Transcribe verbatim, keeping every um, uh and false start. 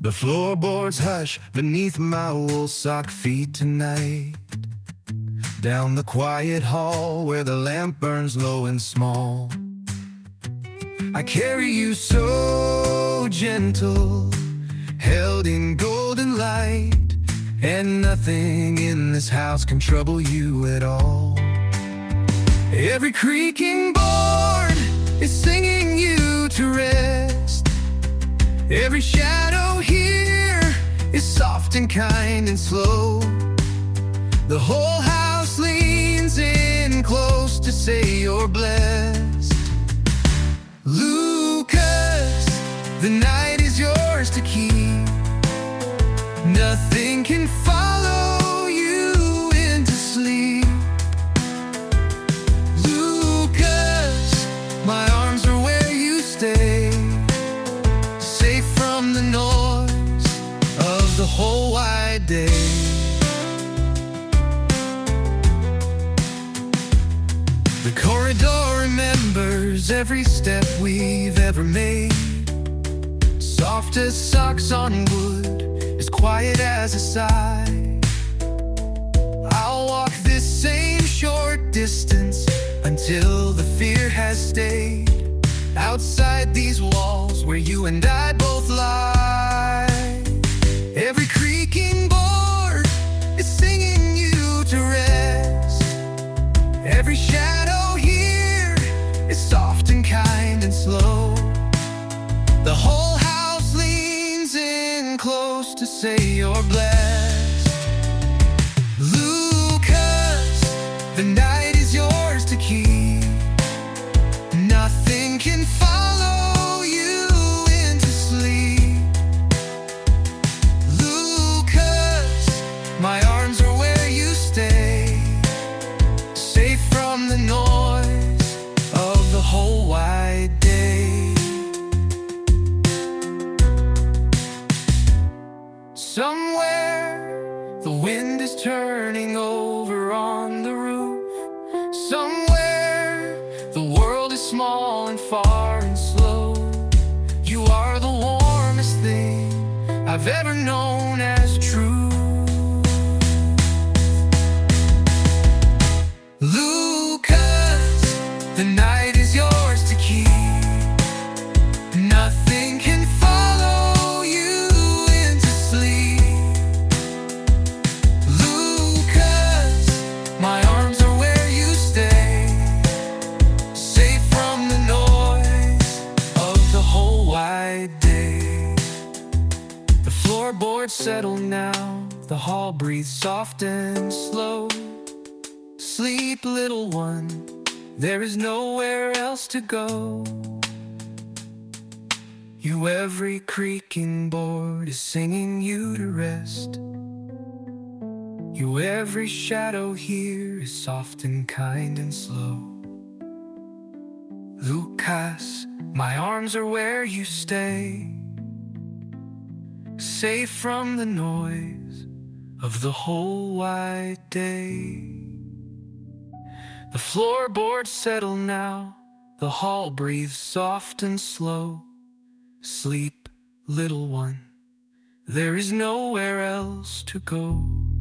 The floorboards hush beneath my wool sock feet tonight. Down the quiet hall where the lamp burns low and small, I carry you so gentle, held in golden light, and nothing in this house can trouble you at all. Every creaking board is singing you to rest. Every shadow here is soft and kind and slow. The whole house leans in close to say you're blessed. Lucas, the night is yours to keep. Nothing can follow you into sleep. Lucas, my arms are where you stay, safe from the noise of the whole wide day. The corridor remembers every step we've ever made, soft as socks on wood, as quiet as a sigh. I'll walk this same short distance until the fear has stayed outside these walls where you and I both lie. Every creaking board is singing you to rest. Every shadow here is soft and kind and slow. The whole house leans in close to say you're blessed. Lucas, the night is yours to keep. Nothing can follow you into sleep. Lucas, my arms are where you stay, safe from the noise of the whole wide day. Somewhere the wind is turning over on the roof. Somewhere the world is small and far and slow. You are the warmest thing I've ever known as true. Lucas, the night is yours to keep. Nothing can follow you into sleep. Lucas, my arms are where you stay, safe from the noise of the whole wide day. The floorboards settle now, the hall breathes soft and slow. Sleep, little one, there is nowhere else to go. You, every creaking board is singing you to rest. You, every shadow here is soft and kind and slow. Lucas, my arms are where you stay, safe from the noise of the whole wide day. The floorboards settle now, the hall breathes soft and slow. Sleep, little one, there is nowhere else to go.